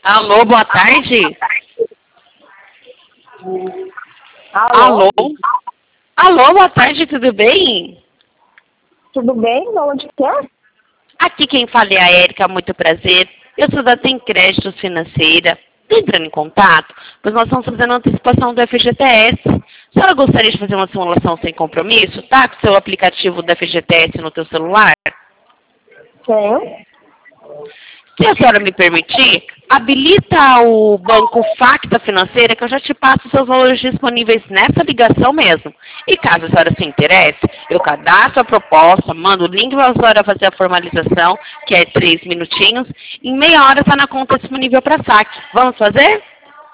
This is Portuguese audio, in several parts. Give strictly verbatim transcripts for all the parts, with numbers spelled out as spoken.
Alô, boa tarde. Alô? Alô? Alô, boa tarde, tudo bem? Tudo bem? De onde que é? Aqui quem fala é a Érica, muito prazer. Eu sou da Tem Créditos Financeira. Tô entrando em contato, pois nós estamos fazendo a antecipação do F G T S. A senhora gostaria de fazer uma simulação sem compromisso? Tá com o seu aplicativo do F G T S no teu celular? Tenho. Se a senhora me permitir, habilita o banco Facta Financeira, que eu já te passo os seus valores disponíveis nessa ligação mesmo. E caso a senhora se interesse, eu cadastro a proposta, mando o link para a senhora fazer a formalização, que é três minutinhos. Em meia hora está na conta disponível para saque. Vamos fazer?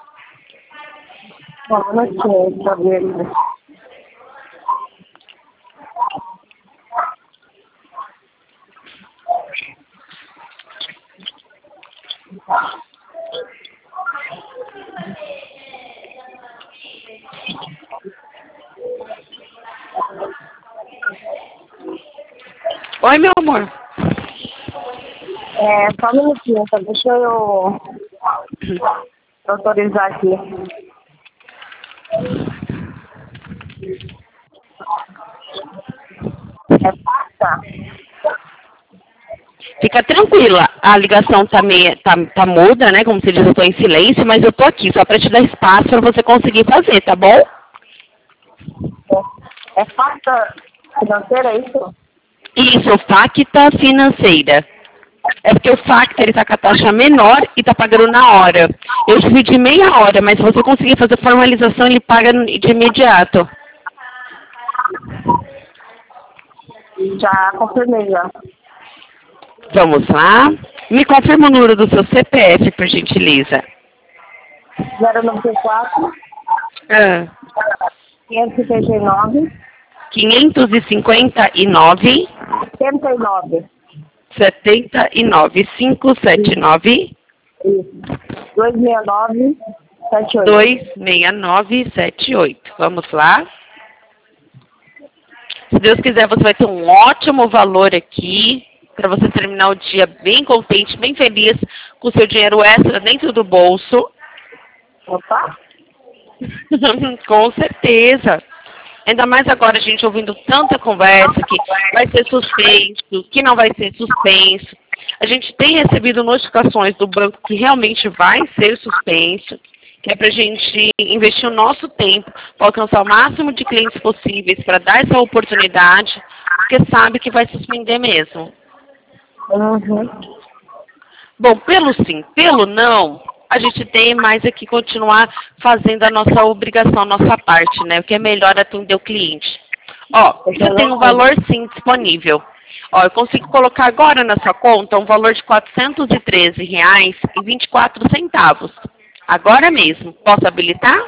Bom, não sei, pra ver. Oi, meu amor. É, só um minutinho, tá? Deixa eu autorizar aqui. É pasta? Fica tranquila, a ligação tá, meia, tá, tá muda, né? Como você diz, eu tô em silêncio, mas eu tô aqui só para te dar espaço para você conseguir fazer, tá bom? É, é pasta financeira, é isso? Isso, Facta Financeira. É porque o Facta ele tá com a taxa menor e tá pagando na hora. Eu dividi meia hora, mas se você conseguir fazer a formalização, ele paga de imediato. Já confirmei, já. Vamos lá. Me confirma o número do seu C P F, por gentileza. zero nove quatro, Ah, quinhentos e setenta e nove, quinhentos e cinquenta e nove, setenta e nove. setenta e nove, quinhentos e setenta e nove, Isso. duzentos e sessenta e nove, setenta e oito. dois seis nove sete oito. Vamos lá. Se Deus quiser, você vai ter um ótimo valor aqui para você terminar o dia bem contente, bem feliz, com o seu dinheiro extra dentro do bolso. Opa? Com certeza. Ainda mais agora a gente ouvindo tanta conversa que vai ser suspenso, que não vai ser suspenso. A gente tem recebido notificações do banco que realmente vai ser suspenso, que é para a gente investir o nosso tempo para alcançar o máximo de clientes possíveis, para dar essa oportunidade, porque sabe que vai suspender mesmo. Uhum. Bom, pelo sim, pelo não, a gente tem mais é que continuar fazendo a nossa obrigação, a nossa parte, né? O que é melhor atender o cliente. Ó, você tem um valor sim disponível. Ó, eu consigo colocar agora na sua conta um valor de quatrocentos e treze reais e vinte e quatro centavos. Agora mesmo. Posso habilitar?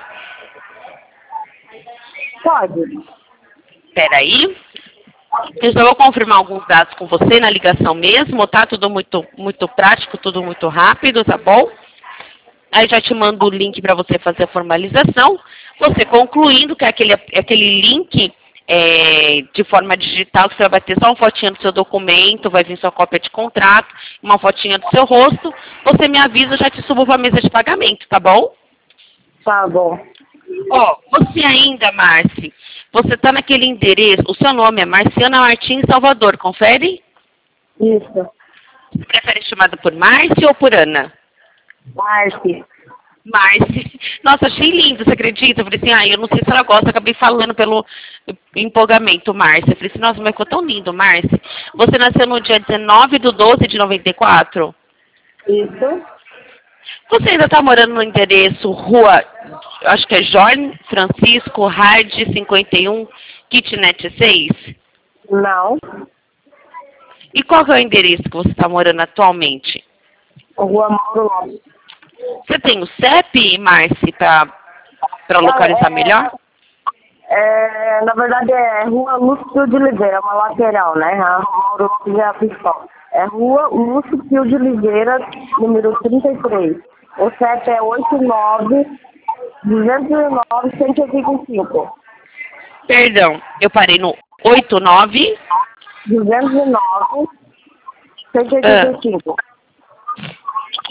Pode. Espera aí. Eu só vou confirmar alguns dados com você na ligação mesmo, tá? Tudo muito, muito prático, tudo muito rápido, tá bom? Aí já te mando o link para você fazer a formalização. Você concluindo, que é aquele, aquele link é, de forma digital, que você vai ter só uma fotinha do seu documento, vai vir sua cópia de contrato, uma fotinha do seu rosto. Você me avisa, eu já te subo para a mesa de pagamento, tá bom? Tá bom. Ó, você ainda, Marci, você está naquele endereço, o seu nome é Marciana Martins Salvador, confere? Isso. Você prefere chamada por Marci ou por Ana? Marci. Marci. Nossa, achei lindo, você acredita? Eu falei assim, ah, eu não sei se ela gosta, acabei falando pelo empolgamento, Marci. Eu falei assim, nossa, mas ficou tão lindo, Marci. Você nasceu no dia dezenove de doze de noventa e quatro? Isso. Você ainda está morando no endereço Rua, acho que é Jorge Francisco Hard cinquenta e um, Kitnet seis? Não. E qual que é o endereço que você está morando atualmente? Rua Mauro Lopes. Você tem o C E P, Marci, para localizar é, melhor? É, na verdade é Rua Lúcio de Oliveira, uma lateral, né? A Mauro Lopes é a principal. É Rua Lúcio Pio de Oliveira, número trinta e três. O C E P é oito nove, duzentos e nove, cento e oitenta e cinco. Perdão, eu parei no oito nove... duzentos e nove, cento e oitenta e cinco.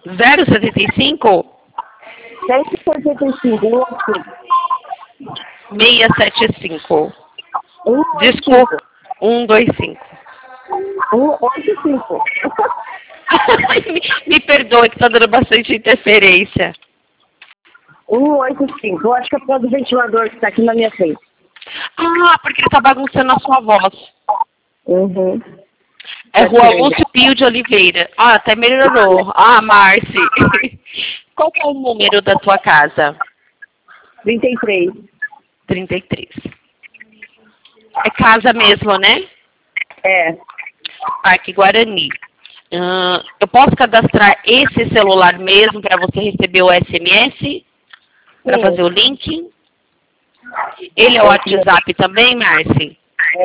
zero setenta e cinco? cento e setenta e cinco. seiscentos e setenta e cinco. um, Desculpa. cento e vinte e cinco. cento e oitenta e cinco. me, me perdoe que tá dando bastante interferência. cento e oitenta e cinco. Eu acho que é por causa do ventilador que tá aqui na minha frente. Ah, porque ele tá bagunçando a sua voz. Uhum. É Rua Lúcio Pio de Oliveira. Ah, até melhorou. Ah, Márcia. Qual que é o número da tua casa? trinta e três. trinta e três. É casa mesmo, né? É. Parque Guarani. Uh, eu posso cadastrar esse celular mesmo para você receber o S M S? Para fazer o link? Ele é o WhatsApp também, Márcia? É.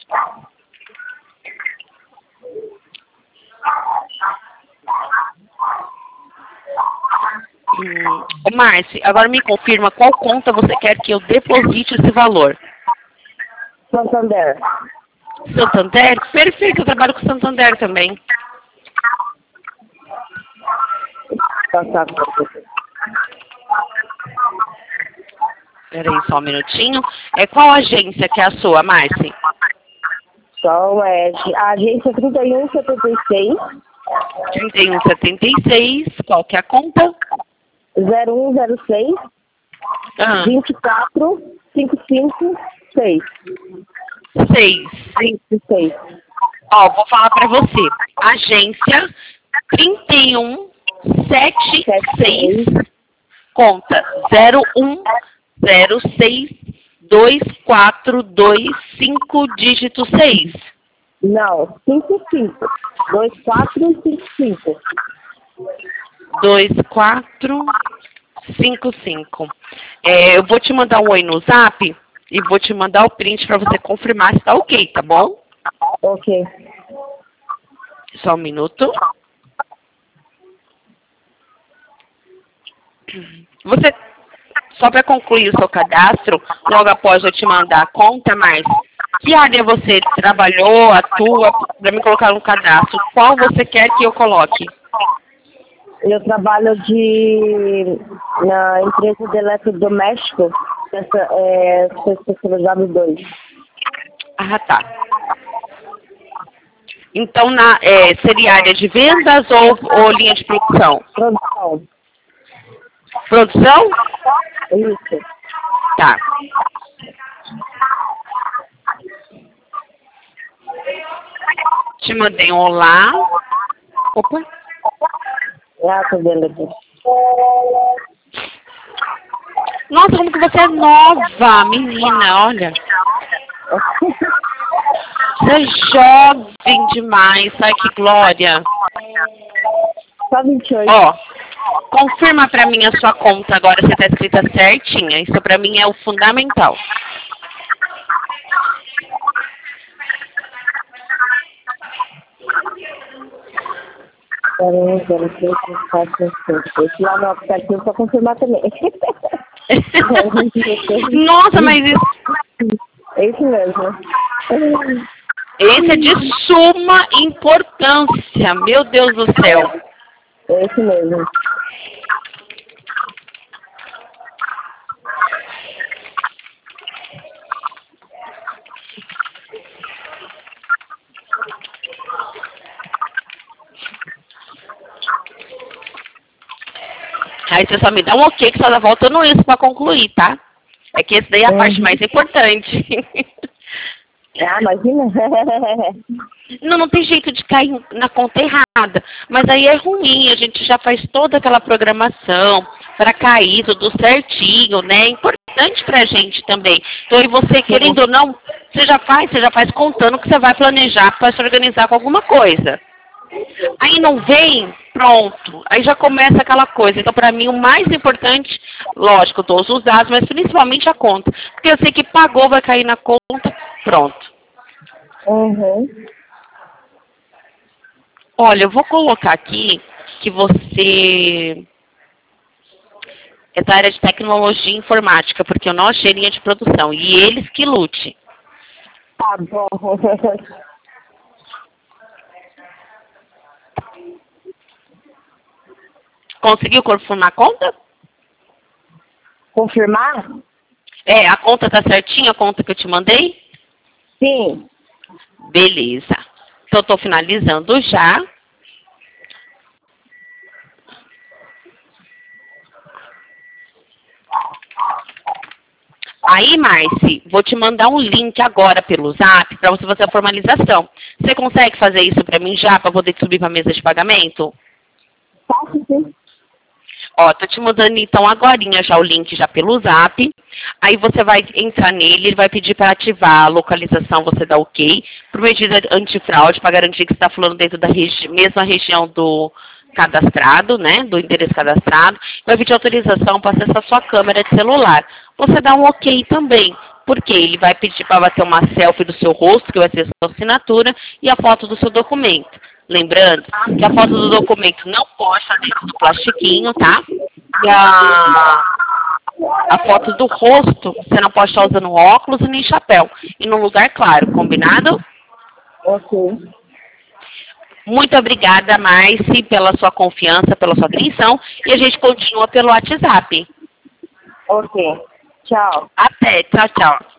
Hum. Márcia, agora me confirma qual conta você quer que eu deposite esse valor. Santander. Santander? Perfeito, eu trabalho com Santander também. Passar. Peraí só um minutinho. É, qual agência que é a sua, Márcia? Então, é a agência trinta e um setenta e seis. trinta e um setenta e seis. Qual que é a conta? zero um zero seis. Ah. vinte e quatro cinquenta e cinco seis. seis. seis. Ó, vou falar pra você. Agência trinta e um setenta e seis. Conta zero um zero seis dois quatro dois cinco dígito seis. Não, cinco cinco. dois quatro cinco cinco. dois quatro cinco cinco. É, eu vou te mandar um oi no zap e vou te mandar o print para você confirmar se tá ok, tá bom? Ok. Só um minuto. Você, só para concluir o seu cadastro, logo após eu te mandar a conta, mas que área você trabalhou, atua, para me colocar no cadastro? Qual você quer que eu coloque? Eu trabalho de na empresa de eletrodoméstico, essa é sou especializada em dois. Ah, tá. Então, na, é, seria área de vendas ou, ou linha de produção? Produção. Produção? Isso. Tá. Te mandei um olá. Opa. Ah, tô vendo aqui. Nossa, como que você é nova, menina, olha. Você é jovem demais, ai que glória. Só vinte e oito. Ó, confirma pra mim a sua conta agora se tá escrita certinha. Isso pra mim é o fundamental. zero um zero seis quatro cinco seis. Esse lá no aplicativo pra confirmar também. Nossa, mas isso... É isso mesmo. Esse é de suma importância, meu Deus do céu. É isso mesmo. Aí você só me dá um ok que só tá faltando isso pra concluir, tá? É que esse daí é a uhum. parte mais importante. Ah, imagina. Não, não tem jeito de cair na conta errada. Mas aí é ruim, a gente já faz toda aquela programação para cair tudo certinho, né? É importante pra gente também. Então, e você, querendo ou não, você já faz, você já faz contando que você vai planejar para se organizar com alguma coisa. Aí não vem, pronto. Aí já começa aquela coisa. Então, para mim, o mais importante, lógico, todos os dados, mas principalmente a conta. Porque eu sei que pagou, vai cair na conta, pronto. Uhum. Olha, eu vou colocar aqui que você é da área de tecnologia e informática, porque eu não achei linha de produção. E eles que lute. Tá bom. Conseguiu confirmar a conta? Confirmar? É, a conta tá certinha, a conta que eu te mandei? Sim. Beleza. Então, eu tô finalizando já. Aí, Marci, vou te mandar um link agora pelo Zap para você fazer a formalização. Você consegue fazer isso para mim já, para poder subir para a mesa de pagamento? Posso sim. Ó, tô te mandando então agorinha já o link já pelo Zap. Aí você vai entrar nele, ele vai pedir para ativar a localização, você dá ok. Por medida antifraude, para garantir que você está falando dentro da regi mesma região do cadastrado, né, do endereço cadastrado. Vai pedir autorização para acessar sua câmera de celular. Você dá um ok também, porque ele vai pedir para bater uma selfie do seu rosto, que vai ser a sua assinatura, e a foto do seu documento. Lembrando que a foto do documento não pode estar dentro do plastiquinho, tá? E a, a foto do rosto, você não pode estar usando óculos e nem chapéu. E num lugar claro, combinado? Ok. Muito obrigada, Marci, pela sua confiança, pela sua atenção. E a gente continua pelo WhatsApp. Ok. Tchau. Até. Tchau, tchau.